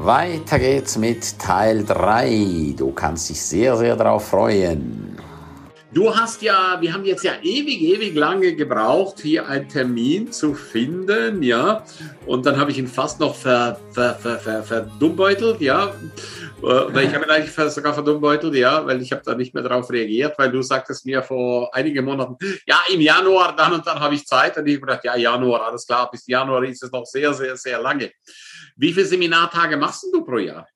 Weiter geht's mit Teil 3. Du kannst dich sehr, sehr darauf freuen. Wir haben jetzt ja ewig lange gebraucht, hier einen Termin zu finden, ja. Und dann habe ich ihn fast noch verdummbeutelt, ja. Ich habe ihn eigentlich sogar verdummbeutelt, ja, weil ich habe da nicht mehr darauf reagiert, weil du sagtest mir vor einigen Monaten, ja, im Januar, dann und dann habe ich Zeit. Und ich habe gedacht, ja, Januar, alles klar, bis Januar ist es noch sehr, sehr, sehr lange. Wie viele Seminartage machst du pro Jahr?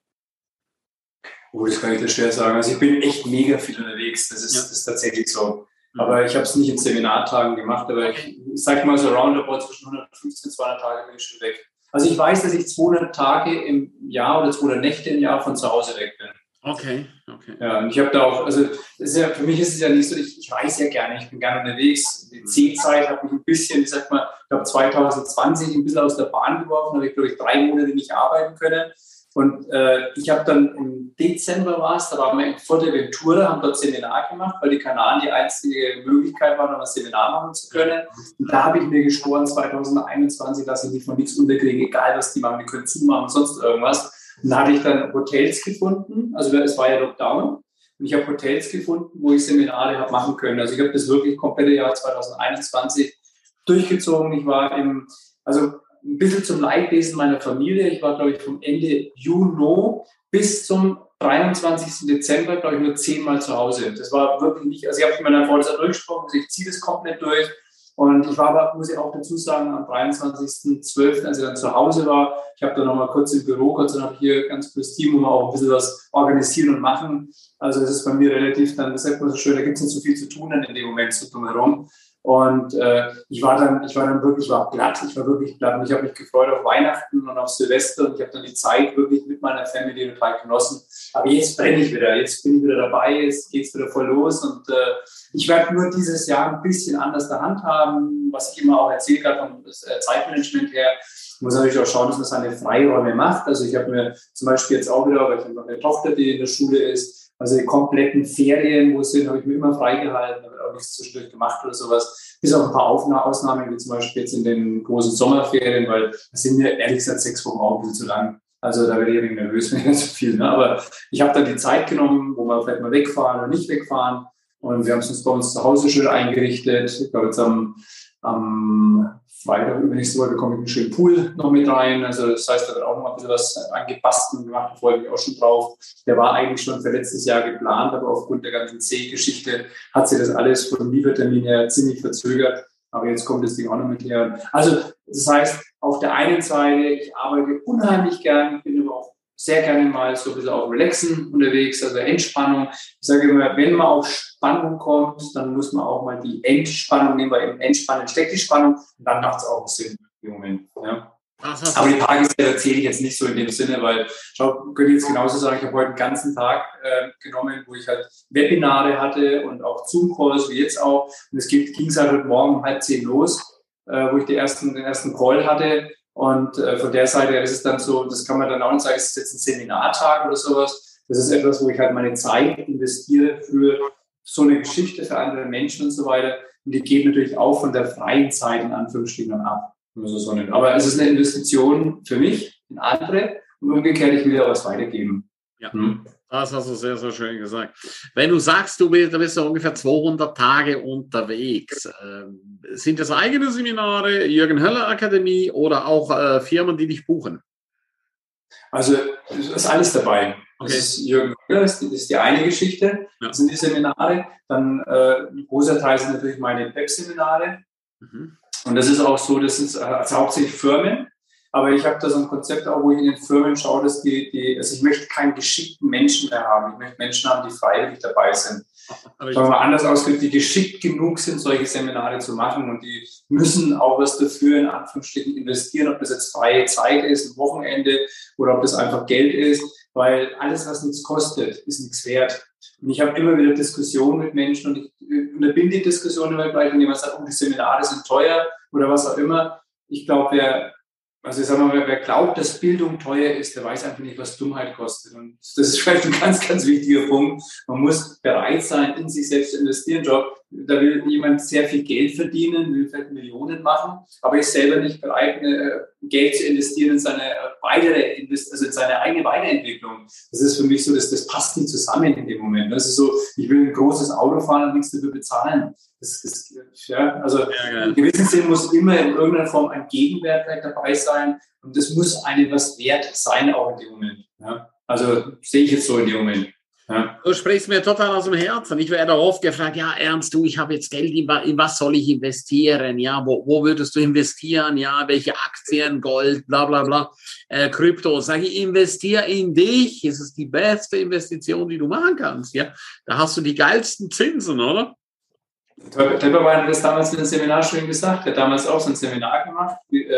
Oh, das kann ich dir schwer sagen. Also ich bin echt mega viel unterwegs, das ist tatsächlich so. Aber ich habe es nicht in Seminartagen gemacht, aber ich sag mal so roundabout zwischen 150 und 200 Tage bin ich schon weg. Also ich weiß, dass ich 200 Tage im Jahr oder 200 Nächte im Jahr von zu Hause weg bin. Okay. Ja, und ich habe da auch, also für mich ist es ja nicht so, ich reise ja gerne, ich bin gerne unterwegs. Die C-Zeit hat mich ein bisschen, ich glaube 2020 ein bisschen aus der Bahn geworfen, habe ich, glaube ich, 3 Monate nicht arbeiten können. Und ich habe dann im Dezember da waren wir in Fuerteventura, haben dort Seminar gemacht, weil die Kanaren die einzige Möglichkeit war, noch ein Seminar machen zu können. Und da habe ich mir geschworen, 2021, dass ich mich von nichts unterkriege, egal was die machen, die können zumachen, sonst irgendwas. Und da hatte ich dann Hotels gefunden, also es war ja Lockdown. Und ich habe Hotels gefunden, wo ich Seminare habe machen können. Also ich habe das wirklich komplette Jahr 2021 durchgezogen. Ich war ein bisschen zum Leidwesen meiner Familie. Ich war, glaube ich, vom Ende Juni bis zum 23. Dezember, glaube ich, nur 10-mal zu Hause. Das war wirklich nicht, also ich habe mit meiner Frau das durchgesprochen, also ich ziehe das komplett durch. Und ich war aber, muss ich auch dazu sagen, am 23.12., als ich dann zu Hause war, ich habe dann nochmal kurz im Büro, Gott sei Dank hier ganz cooles Team, wo wir auch ein bisschen was organisieren und machen. Also es ist bei mir relativ dann, das sagt man so schön, da gibt es nicht so viel zu tun dann in dem Moment so drumherum. Und ich war wirklich platt und ich habe mich gefreut auf Weihnachten und auf Silvester und ich habe dann die Zeit wirklich mit meiner Familie total genossen. Aber jetzt brenne ich wieder, jetzt bin ich wieder dabei, jetzt geht es wieder voll los und ich werde nur dieses Jahr ein bisschen anders der Hand haben, was ich immer auch erzählt habe vom Zeitmanagement her. Ich muss natürlich auch schauen, dass man seine Freiräume macht. Also ich habe mir zum Beispiel jetzt auch wieder, weil ich habe noch eine Tochter, die in der Schule ist, also die kompletten Ferien, wo es sind, habe ich mir immer freigehalten, habe auch nichts zwischendurch gemacht oder sowas. Bis auf ein paar Ausnahmen, wie zum Beispiel jetzt in den großen Sommerferien, weil das sind mir ehrlich gesagt 6 Wochen auch ein bisschen zu lang. Also da werde ich irgendwie nervös, wenn ich nicht so viel. Ne? Aber ich habe dann die Zeit genommen, wo wir vielleicht mal wegfahren oder nicht wegfahren. Und wir haben es uns bei uns zu Hause schön eingerichtet. Ich glaube, jetzt am Freitag übernächste Woche bekomme ich einen schönen Pool noch mit rein. Also das heißt, da wird auch noch mal ein bisschen was angebastelt gemacht. Da freue ich mich auch schon drauf. Der war eigentlich schon für letztes Jahr geplant, aber aufgrund der ganzen C-Geschichte hat sich das alles vom Liefertermin her ziemlich verzögert. Aber jetzt kommt das Ding auch noch mit her. Also das heißt, auf der einen Seite, ich arbeite unheimlich gern, bin aber auch sehr gerne mal so ein bisschen auf Relaxen unterwegs, also Entspannung. Ich sage immer, wenn man auf Spannung kommt, dann muss man auch mal die Entspannung nehmen, weil im Entspannen steckt die Spannung und dann macht es auch Sinn im Moment. Ja. Aber die Tageszeit erzähle ich jetzt nicht so in dem Sinne, weil, könnte ich jetzt genauso sagen, ich habe heute den ganzen Tag genommen, wo ich halt Webinare hatte und auch Zoom-Calls, wie jetzt auch. Und es ging es halt heute Morgen um 9:30 los, wo ich den ersten Call hatte. Und von der Seite ist es dann so, das kann man dann auch nicht sagen, ist es jetzt ein Seminartag oder sowas. Das ist etwas, wo ich halt meine Zeit investiere für so eine Geschichte für andere Menschen und so weiter. Und die geht natürlich auch von der freien Zeit in Anführungsstrichen dann ab. So nennt. Aber es ist eine Investition für mich, in andere und umgekehrt, ich will ja was weitergeben. Ja. Das hast du sehr, sehr schön gesagt. Wenn du sagst, du bist so ungefähr 200 Tage unterwegs, sind das eigene Seminare, Jürgen Höller Akademie oder auch Firmen, die dich buchen? Also es ist alles dabei. Okay. Das ist Jürgen Höller, das ist die eine Geschichte, das sind die Seminare. Dann ein großer Teil sind natürlich meine Webseminare. Und das ist auch so, das ist also hauptsächlich Firmen. Aber ich habe da so ein Konzept auch, wo ich in den Firmen schaue, dass also ich möchte keinen geschickten Menschen mehr haben. Ich möchte Menschen haben, die freiwillig dabei sind. Wenn man anders ausdrückt, die geschickt genug sind, solche Seminare zu machen und die müssen auch was dafür in Anführungsstrichen investieren, ob das jetzt freie Zeit ist, ein Wochenende oder ob das einfach Geld ist, weil alles, was nichts kostet, ist nichts wert. Und ich habe immer wieder Diskussionen mit Menschen und ich unterbinde die Diskussion immer gleich, wenn jemand sagt, die Seminare sind teuer oder was auch immer. Ich glaube, wer glaubt, dass Bildung teuer ist, der weiß einfach nicht, was Dummheit kostet. Und das ist vielleicht ein ganz, ganz wichtiger Punkt. Man muss bereit sein, in sich selbst zu investieren. da will jemand sehr viel Geld verdienen, will vielleicht Millionen machen, aber ist selber nicht bereit, Geld zu investieren in seine in seine eigene Weiterentwicklung. Das ist für mich so, das passt nicht zusammen in dem Moment. Das ist so, ich will ein großes Auto fahren und nichts dafür bezahlen. In gewissem Sinn muss immer in irgendeiner Form ein Gegenwert dabei sein und das muss einem was wert sein, auch in dem Moment. Ja? Also sehe ich jetzt so in dem Moment. Ja. Du sprichst mir total aus dem Herzen. Ich werde oft gefragt, ja, Ernst, ich habe jetzt Geld, in was soll ich investieren? Ja, wo würdest du investieren? Ja, welche Aktien, Gold, bla, bla, bla, Krypto. Sage ich, investiere in dich. Es ist die beste Investition, die du machen kannst. Ja, da hast du die geilsten Zinsen, oder? Tepperwein hat das damals in einem Seminar schon gesagt. Er hat damals auch so ein Seminar gemacht,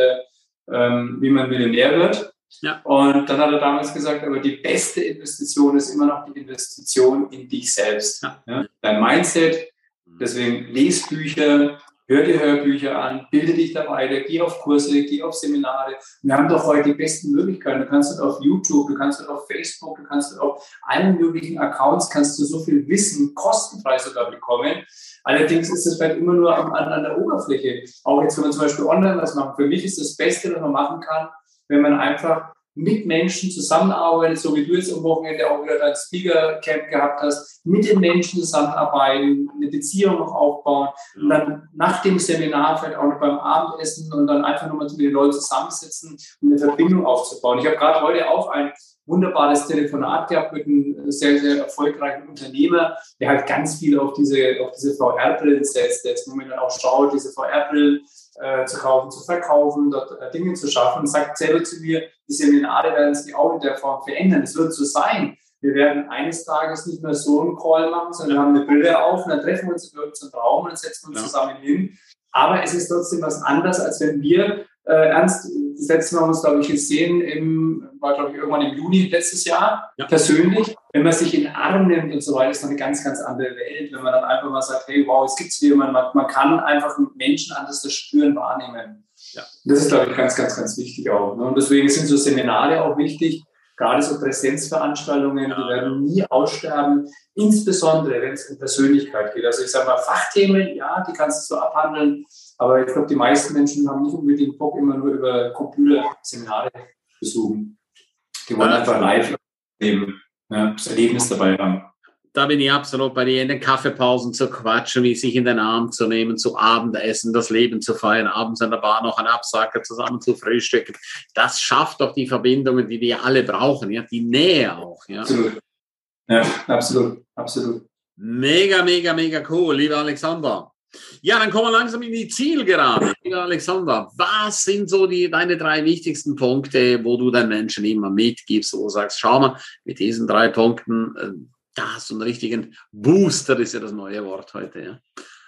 wie man Millionär wird. Ja. Und dann hat er damals gesagt, aber die beste Investition ist immer noch die Investition in dich selbst. Ja. Ja? Dein Mindset, deswegen lies Bücher, hör dir Hörbücher an, bilde dich da weiter, geh auf Kurse, geh auf Seminare. Wir haben doch heute die besten Möglichkeiten. Du kannst auf YouTube, du kannst auf Facebook, du kannst auf allen möglichen Accounts, kannst du so viel Wissen kostenfrei sogar bekommen. Allerdings ist es vielleicht immer nur an der Oberfläche. Auch jetzt, wenn man zum Beispiel online was macht. Für mich ist das Beste, was man machen kann, wenn man einfach mit Menschen zusammenarbeitet, so wie du jetzt am Wochenende auch wieder dein Speaker-Camp gehabt hast, mit den Menschen zusammenarbeiten, eine Beziehung noch aufbauen und dann nach dem Seminar vielleicht auch noch beim Abendessen und dann einfach nochmal mit den Leuten zusammensitzen, um eine Verbindung aufzubauen. Ich habe gerade heute auch ein wunderbares Telefonat gehabt mit einem sehr, sehr erfolgreichen Unternehmer, der halt ganz viel auf diese VR-Brillen setzt, der jetzt momentan auch schaut, diese VR-Brillen zu kaufen, zu verkaufen, dort Dinge zu schaffen und sagt selber zu mir, die Seminare werden sich auch in der Form verändern. Es wird so sein. Wir werden eines Tages nicht mehr so einen Call machen, sondern wir haben eine Brille auf und dann treffen wir uns in irgendeinem Raum und dann setzen wir uns zusammen hin. Aber es ist trotzdem was anderes, als wenn wir Ernst, das letzte Mal haben wir uns, glaube ich, gesehen, war, glaube ich, irgendwann im Juni letztes Jahr, persönlich. Wenn man sich in den Arm nimmt und so weiter, ist noch eine ganz, ganz andere Welt. Wenn man dann einfach mal sagt, hey, wow, es gibt's jemanden, man kann einfach Menschen anders das Spüren wahrnehmen. Ja. Das ist, glaube ich, ganz, ganz, ganz wichtig auch. Ne? Und deswegen sind so Seminare auch wichtig, gerade so Präsenzveranstaltungen, die werden nie aussterben, insbesondere wenn es um Persönlichkeit geht. Also ich sage mal, Fachthemen, ja, die kannst du so abhandeln, aber ich glaube, die meisten Menschen haben nicht unbedingt Bock, immer nur über Computerseminare zu besuchen. Die wollen einfach live leben, das Erlebnis dabei haben. Da bin ich absolut bei dir, in den Kaffeepausen zu quatschen, wie sich in den Arm zu nehmen, zu Abendessen, das Leben zu feiern, abends an der Bar noch einen Absacker zusammen zu frühstücken. Das schafft doch die Verbindungen, die wir alle brauchen, ja, die Nähe auch. Ja. Absolut. Ja, absolut, absolut. Mega, mega, mega cool, lieber Alexander. Ja, dann kommen wir langsam in die Zielgerade. Lieber Alexander, was sind so deine 3 wichtigsten Punkte, wo du den Menschen immer mitgibst, wo du sagst, schau mal, mit diesen 3 Punkten, da hast du einen richtigen Booster, ist ja das neue Wort heute, ja.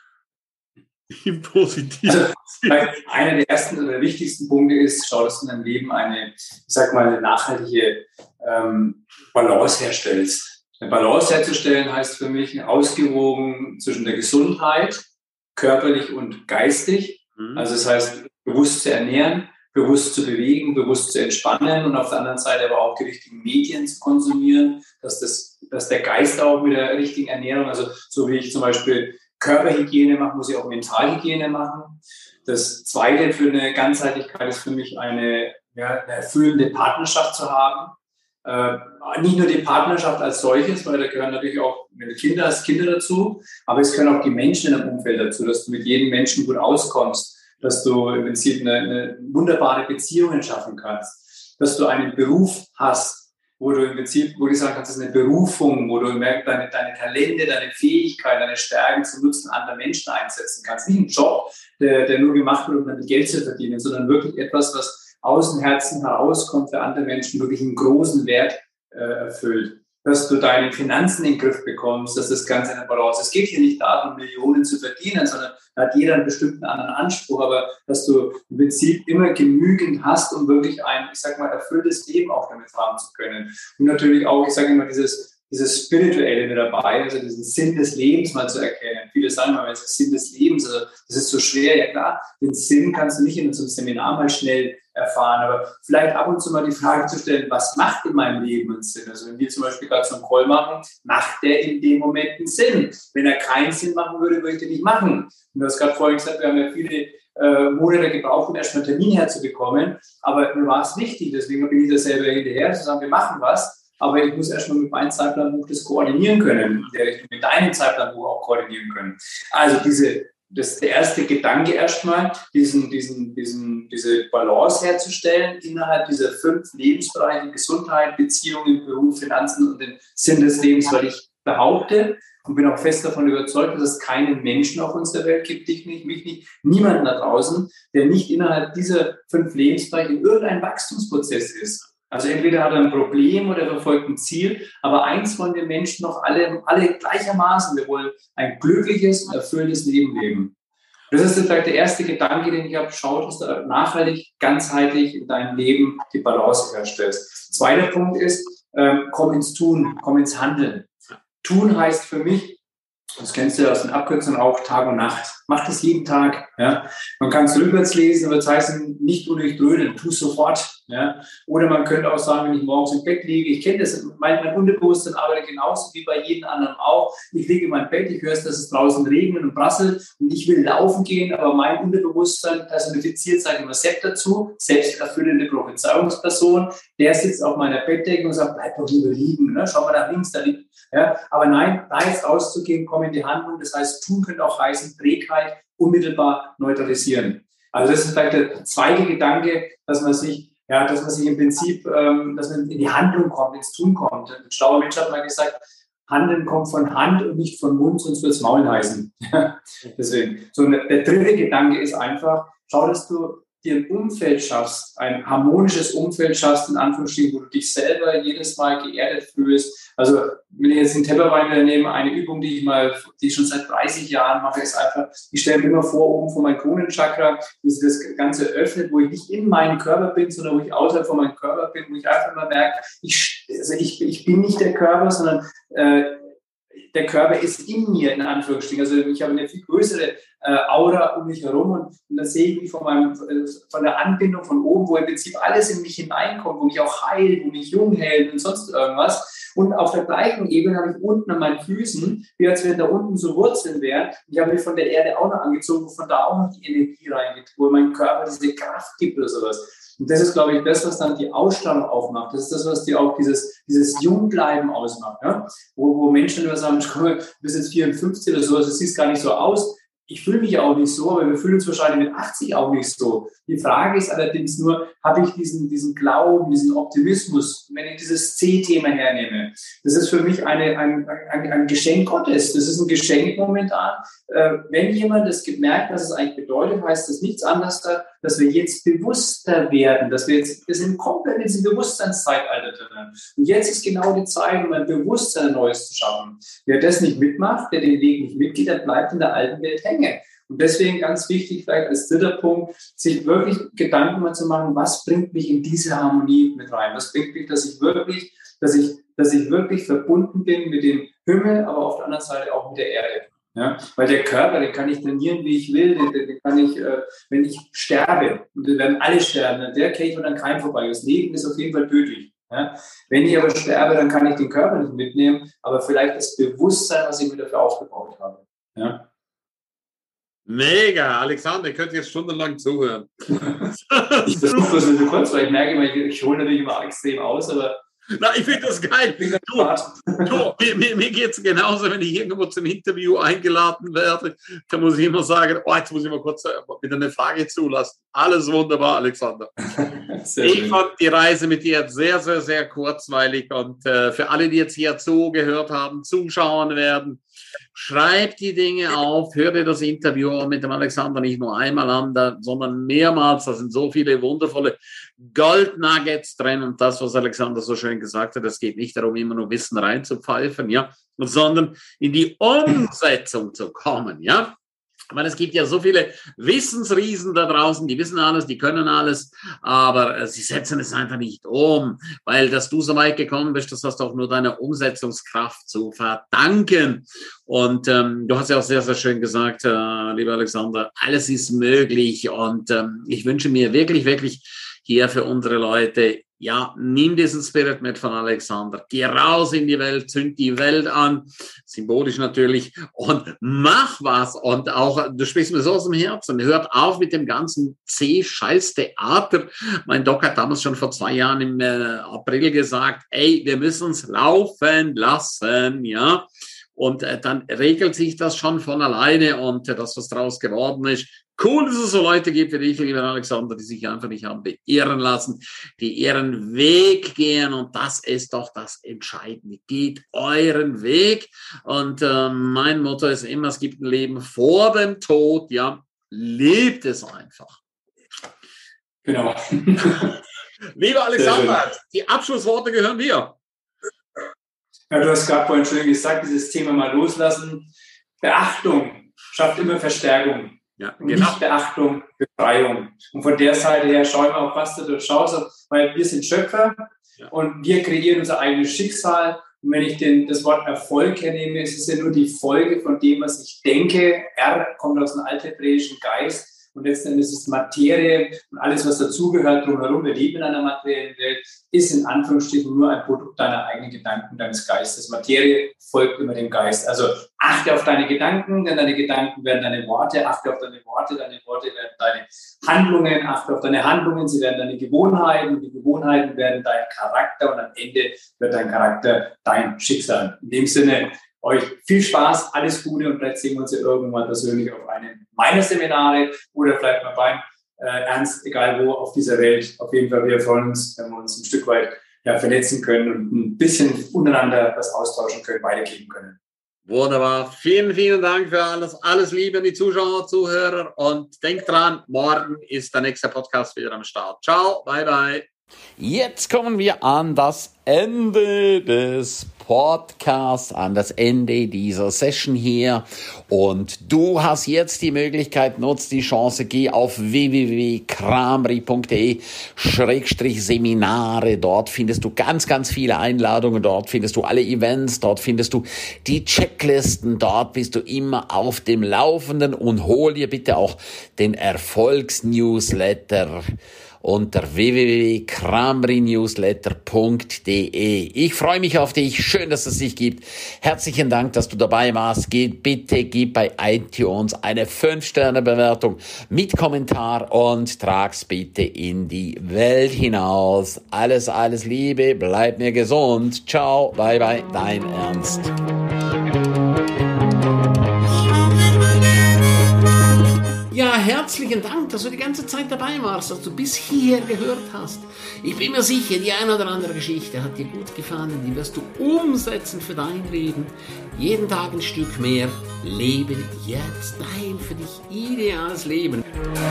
Im Positiven. Also, einer der ersten oder wichtigsten Punkte ist, schau, dass du in deinem Leben eine nachhaltige Balance herstellst. Eine Balance herzustellen heißt für mich ausgewogen zwischen der Gesundheit, körperlich und geistig. Also das heißt, bewusst zu ernähren, bewusst zu bewegen, bewusst zu entspannen und auf der anderen Seite aber auch die richtigen Medien zu konsumieren, dass der Geist auch mit der richtigen Ernährung, also so wie ich zum Beispiel Körperhygiene mache, muss ich auch Mentalhygiene machen. Das Zweite für eine Ganzheitlichkeit ist für mich eine erfüllende Partnerschaft zu haben. Nicht nur die Partnerschaft als solches, weil da gehören natürlich auch, wenn du Kinder hast, Kinder dazu, aber es gehören auch die Menschen in deinem Umfeld dazu, dass du mit jedem Menschen gut auskommst, dass du im Prinzip eine wunderbare Beziehungen schaffen kannst, dass du einen Beruf hast, wo du im Prinzip, wo du sagen kannst, das ist eine Berufung, wo du deine Talente, deine Fähigkeiten, deine Stärken zum Nutzen anderer Menschen einsetzen kannst. Nicht ein Job, der nur gemacht wird, um damit Geld zu verdienen, sondern wirklich etwas, was aus dem Herzen herauskommt, für andere Menschen wirklich einen großen Wert erfüllt. Dass du deine Finanzen in den Griff bekommst, dass das Ganze in der Balance ist. Es geht hier nicht darum, Millionen zu verdienen, sondern da hat jeder einen bestimmten anderen Anspruch, aber dass du im Prinzip immer genügend hast, um wirklich ein, ich sag mal, erfülltes Leben auch damit haben zu können. Und natürlich auch, ich sage immer, dieses dieses Spirituelle mit dabei, also diesen Sinn des Lebens mal zu erkennen. Viele sagen mal, es ist Sinn des Lebens, also das ist so schwer. Ja klar, den Sinn kannst du nicht in so einem Seminar mal schnell erfahren, aber vielleicht ab und zu mal die Frage zu stellen, was macht in meinem Leben einen Sinn? Also wenn wir zum Beispiel gerade so einen Call machen, macht der in dem Moment einen Sinn? Wenn er keinen Sinn machen würde, würde ich den nicht machen. Und du hast gerade vorhin gesagt, wir haben ja viele Monate gebraucht, um erstmal einen Termin herzubekommen, aber mir war es wichtig, deswegen bin ich da selber hinterher, zu sagen, wir machen was, aber ich muss erstmal mit meinem Zeitplanbuch das koordinieren können, in der Richtung mit deinem Zeitplanbuch auch koordinieren können. Also das ist der erste Gedanke erstmal, diese Balance herzustellen innerhalb dieser 5 Lebensbereiche: Gesundheit, Beziehungen, Beruf, Finanzen und den Sinn des Lebens, weil ich behaupte und bin auch fest davon überzeugt, dass es keinen Menschen auf unserer Welt gibt, dich nicht, mich nicht, niemanden da draußen, der nicht innerhalb dieser 5 Lebensbereiche in irgendeinem Wachstumsprozess ist. Also entweder hat er ein Problem oder verfolgt ein Ziel, aber eins wollen wir Menschen noch alle gleichermaßen. Wir wollen ein glückliches und erfülltes Leben leben. Das ist vielleicht der erste Gedanke, den ich habe. Schau, dass du nachhaltig, ganzheitlich in deinem Leben die Balance herstellst. Zweiter Punkt ist, komm ins Tun, komm ins Handeln. Tun heißt für mich, das kennst du ja aus den Abkürzungen auch, Tag und Nacht. Mach das jeden Tag. Ja. Man kann es rückwärts lesen, aber das heißt nicht unnötig dröhnen, tu es sofort. Ja. Oder man könnte auch sagen, wenn ich morgens im Bett liege, ich kenne das, mein Unterbewusstsein arbeitet genauso wie bei jedem anderen auch. Ich liege in meinem Bett, ich höre es, dass es draußen regnet und prasselt und ich will laufen gehen, aber mein Unterbewusstsein personifiziert, sage ich mal, Sepp dazu, selbsterfüllende Prophezeiungsperson, der sitzt auf meiner Bettdecke und sagt, bleib doch lieber liegen, ne? Schau mal nach links, da liegt. Ja. Aber nein, da jetzt rauszugehen, komm in die Handlung, das heißt, tun könnte auch heißen, Trägheit unmittelbar neutralisieren. Also das ist vielleicht der zweite Gedanke, dass man sich im Prinzip, dass man in die Handlung kommt, ins Tun kommt. Ein schlauer Mensch hat mal gesagt, Handeln kommt von Hand und nicht von Mund, sonst wird es Maul heißen. Deswegen. So, der dritte Gedanke ist einfach, schau, dass du dir ein Umfeld schaffst, ein harmonisches Umfeld schaffst, in Anführungsstrichen, wo du dich selber jedes Mal geerdet fühlst. Also, wenn ich jetzt den Tepperwein nehme, eine Übung, die ich schon seit 30 Jahren mache, ist einfach, ich stelle mir immer vor, oben vor meinem Kronenchakra, wie sich das Ganze öffnet, wo ich nicht in meinem Körper bin, sondern wo ich außerhalb von meinem Körper bin, wo ich einfach mal merke, ich bin nicht der Körper, sondern der Körper ist in mir, in Anführungsstrichen. Also ich habe eine viel größere Aura um mich herum und dann sehe ich mich von der Anbindung von oben, wo im Prinzip alles in mich hineinkommt, wo mich auch heilt, wo mich jung hält und sonst irgendwas. Und auf der gleichen Ebene habe ich unten an meinen Füßen, wie als wenn da unten so Wurzeln wären. Ich habe mich von der Erde auch noch angezogen, wo von da auch noch die Energie reingeht, wo mein Körper diese Kraft gibt oder sowas. Und das ist, glaube ich, das, was dann die Ausstrahlung aufmacht. Das ist das, was dir auch dieses Jungbleiben ausmacht. Ja? Wo Menschen immer sagen, du bist jetzt 54 oder so, also du siehst gar nicht so aus. Ich fühle mich auch nicht so, aber wir fühlen uns wahrscheinlich mit 80 auch nicht so. Die Frage ist allerdings nur, habe ich diesen Glauben, diesen Optimismus, wenn ich dieses C-Thema hernehme. Das ist für mich ein Geschenk Gottes. Das ist ein Geschenk momentan. Wenn jemand das gemerkt, was es eigentlich bedeutet, heißt das nichts anderes, dass wir jetzt bewusster werden, wir sind komplett in diesem Bewusstseinszeitalter drin. Und jetzt ist genau die Zeit, um ein Bewusstsein Neues zu schaffen. Wer das nicht mitmacht, der den Weg nicht mitgeht, der bleibt in der alten Welt hängen. Und deswegen ganz wichtig, vielleicht als dritter Punkt, sich wirklich Gedanken mal zu machen, was bringt mich in diese Harmonie mit rein? Was bringt mich, dass ich wirklich verbunden bin mit dem Himmel, aber auf der anderen Seite auch mit der Erde. Ja? Weil der Körper, den kann ich trainieren, wie ich will, den kann ich, wenn ich sterbe, und wir werden alle sterben, an der Kälte und an keinem vorbei. Das Leben ist auf jeden Fall tödlich. Ja? Wenn ich aber sterbe, dann kann ich den Körper nicht mitnehmen, aber vielleicht das Bewusstsein, was ich mir dafür aufgebaut habe. Ja? Mega, Alexander, ich könnte jetzt stundenlang zuhören. Ich versuche das so kurz, weil ich merke immer, ich hole natürlich immer extrem aus, aber na, ich finde das geil. Mir geht es genauso, wenn ich irgendwo zum Interview eingeladen werde, dann muss ich immer sagen, jetzt muss ich mal kurz wieder eine Frage zulassen. Alles wunderbar, Alexander. Ich fand die Reise mit dir sehr, sehr, sehr kurzweilig und für alle, die jetzt hier zugehört haben, zuschauen werden, schreib die Dinge auf, hör dir das Interview mit dem Alexander nicht nur einmal an, sondern mehrmals. Da sind so viele wundervolle Goldnuggets drin und das, was Alexander so schön gesagt hat, es geht nicht darum, immer nur Wissen reinzupfeifen, ja, sondern in die Umsetzung zu kommen, ja. Weil es gibt ja so viele Wissensriesen da draußen, die wissen alles, die können alles, aber sie setzen es einfach nicht um, weil dass du so weit gekommen bist, das hast du auch nur deiner Umsetzungskraft zu verdanken. Und du hast ja auch sehr, sehr schön gesagt, lieber Alexander, alles ist möglich und ich wünsche mir wirklich, wirklich hier für unsere Leute, ja, nimm diesen Spirit mit von Alexander, geh raus in die Welt, zünd die Welt an, symbolisch natürlich, und mach was. Und auch, du sprichst mir so aus dem Herzen, hört auf mit dem ganzen C-Scheiß-Theater. Mein Doc hat damals schon vor 2 Jahren im April gesagt, ey, wir müssen uns laufen lassen, ja. Und dann regelt sich das schon von alleine und das, was draus geworden ist. Cool, dass es so Leute gibt wie dich, lieber Alexander, die sich einfach nicht haben beirren lassen, die ihren Weg gehen und das ist doch das Entscheidende. Geht euren Weg und mein Motto ist immer, es gibt ein Leben vor dem Tod, ja, lebt es einfach. Genau. Lieber Alexander, die Abschlussworte gehören dir. Ja, du hast gerade vorhin schon gesagt, dieses Thema mal loslassen. Beachtung schafft immer Verstärkung. Ja, genau. Nicht Beachtung, Befreiung. Und von der Seite her schauen wir auch, was du durchschaust, weil wir sind Schöpfer und wir kreieren unser eigenes Schicksal. Und wenn ich das Wort Erfolg hernehme, ist es ja nur die Folge von dem, was ich denke. R kommt aus dem althebräischen Geist. Und letzten Endes ist Materie und alles, was dazugehört, drumherum, wir leben in einer materiellen Welt, ist in Anführungsstrichen nur ein Produkt deiner eigenen Gedanken, deines Geistes. Materie folgt immer dem Geist. Also achte auf deine Gedanken, denn deine Gedanken werden deine Worte. Achte auf deine Worte werden deine Handlungen. Achte auf deine Handlungen, sie werden deine Gewohnheiten. Die Gewohnheiten werden dein Charakter und am Ende wird dein Charakter dein Schicksal. In dem Sinne, euch viel Spaß, alles Gute und vielleicht sehen wir uns ja irgendwann persönlich auf einem meiner Seminare oder vielleicht mal beim Ernst, egal wo auf dieser Welt. Auf jeden Fall, wir freuen uns, wenn wir uns ein Stück weit vernetzen können und ein bisschen untereinander was austauschen können, weitergeben können. Wunderbar. Vielen, vielen Dank für alles. Alles Liebe an die Zuschauer, Zuhörer und denkt dran, morgen ist der nächste Podcast wieder am Start. Ciao, bye, bye. Jetzt kommen wir an das Ende des Podcasts, an das Ende dieser Session hier und du hast jetzt die Möglichkeit, nutz die Chance, geh auf www.kramri.de/Seminare, dort findest du ganz, ganz viele Einladungen, dort findest du alle Events, dort findest du die Checklisten, dort bist du immer auf dem Laufenden und hol dir bitte auch den Erfolgsnewsletter unter www.kramrinewsletter.de. Ich freue mich auf dich. Schön, dass es dich gibt. Herzlichen Dank, dass du dabei warst. Gib bei iTunes eine 5-Sterne-Bewertung mit Kommentar und trag's bitte in die Welt hinaus. Alles, alles Liebe. Bleib mir gesund. Ciao. Bye, bye. Dein Ernst. Ja, herzlichen Dank, dass du die ganze Zeit dabei warst, dass du bis hierher gehört hast. Ich bin mir sicher, die eine oder andere Geschichte hat dir gut gefallen, die wirst du umsetzen für dein Leben. Jeden Tag ein Stück mehr. Lebe jetzt dein für dich ideales Leben.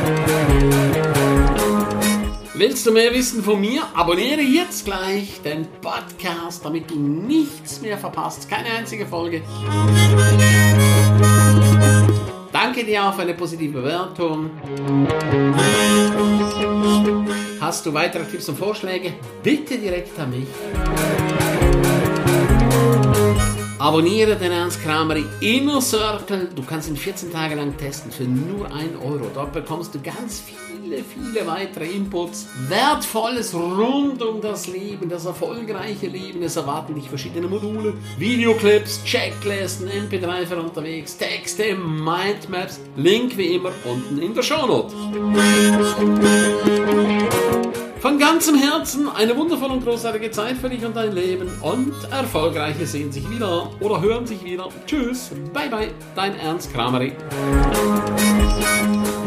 Willst du mehr wissen von mir? Abonniere jetzt gleich den Podcast, damit du nichts mehr verpasst. Keine einzige Folge. Danke dir auch für eine positive Bewertung. Hast du weitere Tipps und Vorschläge? Bitte direkt an mich. Abonniere den Ernst Kramri Inner Circle. Du kannst ihn 14 Tage lang testen für nur 1 Euro. Dort bekommst du ganz viele weitere Inputs. Wertvolles rund um das Leben, das erfolgreiche Leben. Es erwarten dich verschiedene Module, Videoclips, Checklisten, MP3 für unterwegs, Texte, Mindmaps. Link wie immer unten in der Shownote. Von ganzem Herzen eine wundervolle und großartige Zeit für dich und dein Leben und Erfolgreiche sehen sich wieder oder hören sich wieder. Tschüss, bye bye, dein Ernst Kramri.